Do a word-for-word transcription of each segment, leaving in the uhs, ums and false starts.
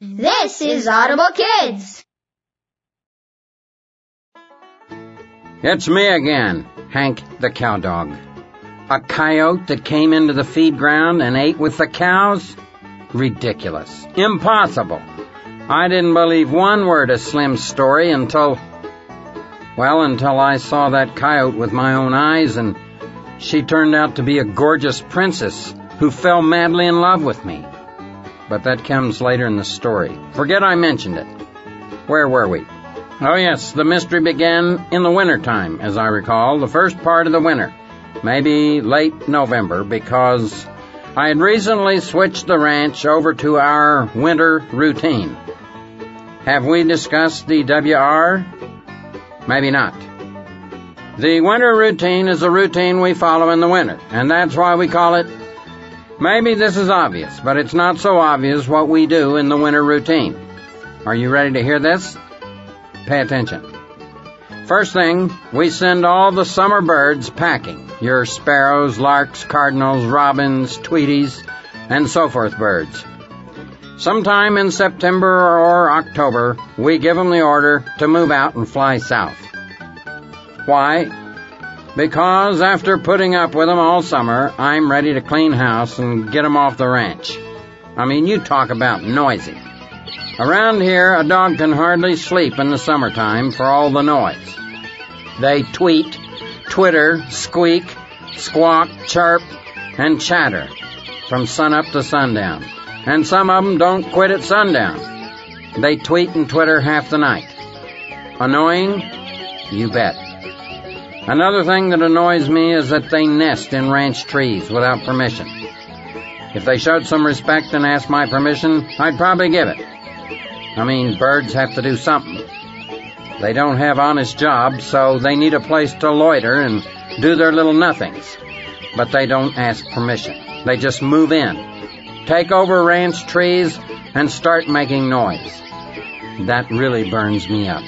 This is Audible Kids. It's me again, Hank the cow dog. A coyote that came into the feed ground and ate with the cows? Ridiculous. Impossible. I didn't believe one word of Slim's story until, well, until I saw that coyote with my own eyes, and she turned out to be a gorgeous princess who fell madly in love with me. But that comes later in the story. Forget I mentioned it. Where were we? Oh yes, the mystery began in the wintertime, as I recall, the first part of the winter, maybe late November, because I had recently switched the ranch over to our winter routine. Have we discussed the W R? Maybe not. The winter routine is a routine we follow in the winter, and that's why we call it. Maybe this is obvious, but it's not so obvious what we do in the winter routine. Are you ready to hear this? Pay attention. First thing, we send all the summer birds packing. Your sparrows, larks, cardinals, robins, tweedies, and so forth birds. Sometime in September or October, we give them the order to move out and fly south. Why? Because after putting up with them all summer, I'm ready to clean house and get them off the ranch. I mean, you talk about noisy. Around here, a dog can hardly sleep in the summertime for all the noise. They tweet, twitter, squeak, squawk, chirp, and chatter from sunup to sundown. And some of them don't quit at sundown. They tweet and twitter half the night. Annoying? You bet. Another thing that annoys me is that they nest in ranch trees without permission. If they showed some respect and asked my permission, I'd probably give it. I mean, birds have to do something. They don't have honest jobs, so they need a place to loiter and do their little nothings. But they don't ask permission. They just move in, take over ranch trees, and start making noise. That really burns me up.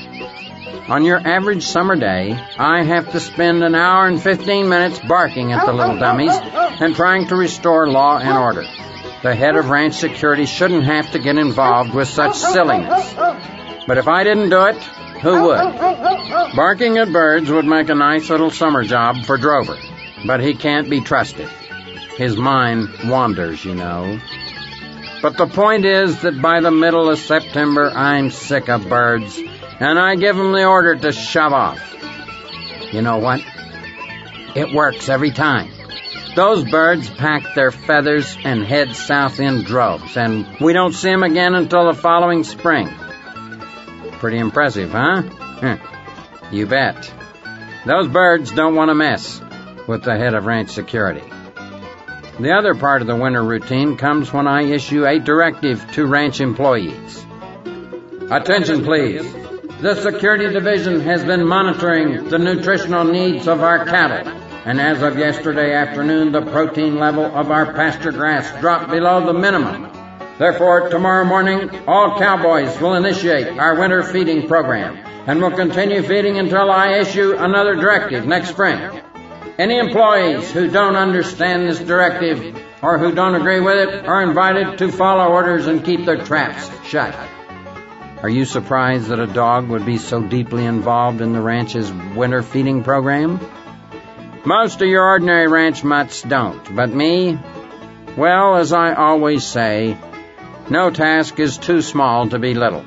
On your average summer day, I have to spend an hour and fifteen minutes barking at the little dummies and trying to restore law and order. The head of ranch security shouldn't have to get involved with such silliness. But if I didn't do it, who would? Barking at birds would make a nice little summer job for Drover, but he can't be trusted. His mind wanders, you know. But the point is that by the middle of September, I'm sick of birds, and I give them the order to shove off. You know what? It works every time. Those birds pack their feathers and head south in droves, and we don't see them again until the following spring. Pretty impressive, huh? You bet. Those birds don't want to mess with the head of ranch security. The other part of the winter routine comes when I issue a directive to ranch employees. Attention, please. The security division has been monitoring the nutritional needs of our cattle, and as of yesterday afternoon, the protein level of our pasture grass dropped below the minimum. Therefore, tomorrow morning, all cowboys will initiate our winter feeding program, and will continue feeding until I issue another directive next spring. Any employees who don't understand this directive or who don't agree with it are invited to follow orders and keep their traps shut. Are you surprised that a dog would be so deeply involved in the ranch's winter feeding program? Most of your ordinary ranch mutts don't, but me, well, as I always say, no task is too small to be little.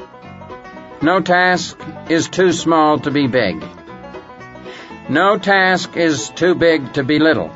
No task is too small to be big. No task is too big to be little.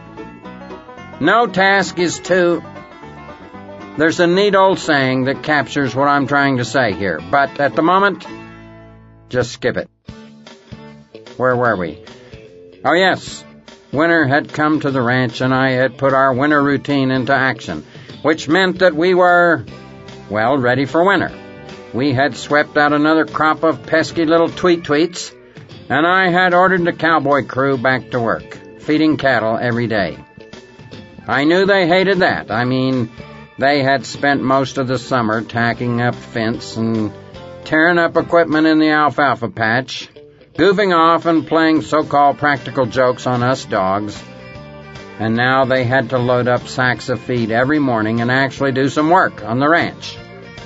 No task is too... There's a neat old saying that captures what I'm trying to say here, but at the moment, just skip it. Where were we? Oh yes, winter had come to the ranch and I had put our winter routine into action, which meant that we were, well, ready for winter. We had swept out another crop of pesky little tweet-tweets, and I had ordered the cowboy crew back to work, feeding cattle every day. I knew they hated that. I mean, they had spent most of the summer tacking up fence and tearing up equipment in the alfalfa patch, goofing off and playing so-called practical jokes on us dogs. And now they had to load up sacks of feed every morning and actually do some work on the ranch.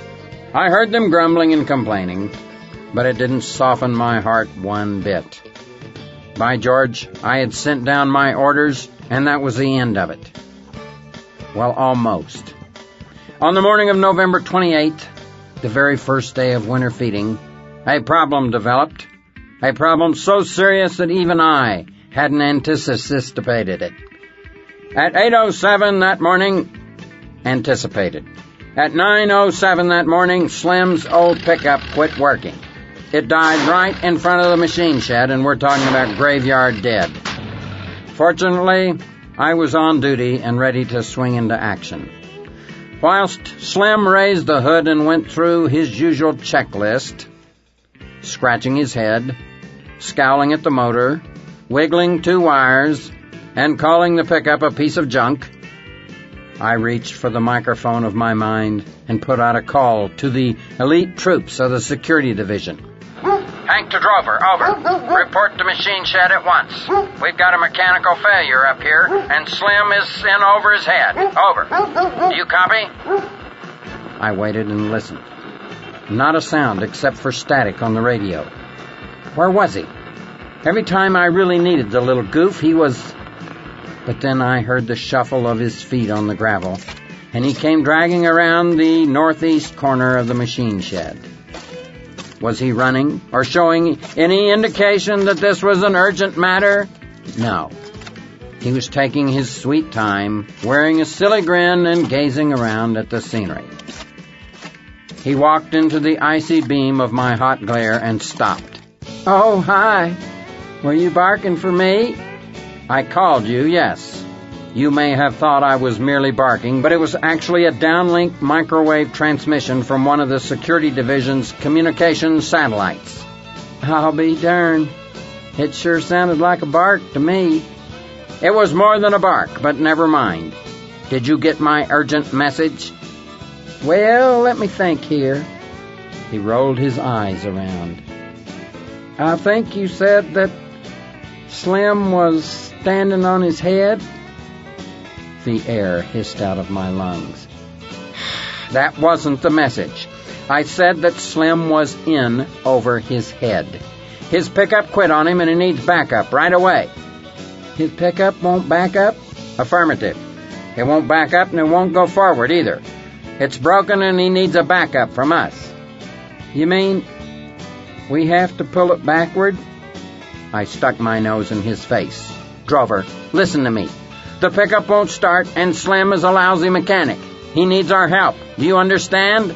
I heard them grumbling and complaining, but it didn't soften my heart one bit. By George, I had sent down my orders, and that was the end of it. Well, almost. On the morning of November twenty-eighth, the very first day of winter feeding, a problem developed, a problem so serious that even I hadn't anticipated it. At eight oh seven that morning, anticipated. At nine oh seven that morning, Slim's old pickup quit working. It died right in front of the machine shed, and we're talking about graveyard dead. Fortunately, I was on duty and ready to swing into action. Whilst Slim raised the hood and went through his usual checklist, scratching his head, scowling at the motor, wiggling two wires, and calling the pickup a piece of junk, I reached for the microphone of my mind and put out a call to the elite troops of the security division. Hank to Drover, over. Report to machine shed at once. We've got a mechanical failure up here, and Slim is in over his head. Over. Do you copy? I waited and listened. Not a sound except for static on the radio. Where was he? Every time I really needed the little goof, he was... But then I heard the shuffle of his feet on the gravel, and he came dragging around the northeast corner of the machine shed. Was he running or showing any indication that this was an urgent matter? No. He was taking his sweet time, wearing a silly grin and gazing around at the scenery. He walked into the icy beam of my hot glare and stopped. Oh, hi. Were you barking for me? I called you, yes. You may have thought I was merely barking, but it was actually a downlink microwave transmission from one of the security division's communications satellites. I'll be darned. It sure sounded like a bark to me. It was more than a bark, but never mind. Did you get my urgent message? Well, let me think here. He rolled his eyes around. I think you said that Slim was standing on his head? The air hissed out of my lungs. That wasn't the message. I said that Slim was in over his head. His pickup quit on him and he needs backup right away. His pickup won't back up? Affirmative. It won't back up and it won't go forward either. It's broken and he needs a backup from us. You mean we have to pull it backward? I stuck my nose in his face. Drover, listen to me. The pickup won't start, and Slim is a lousy mechanic. He needs our help. Do you understand?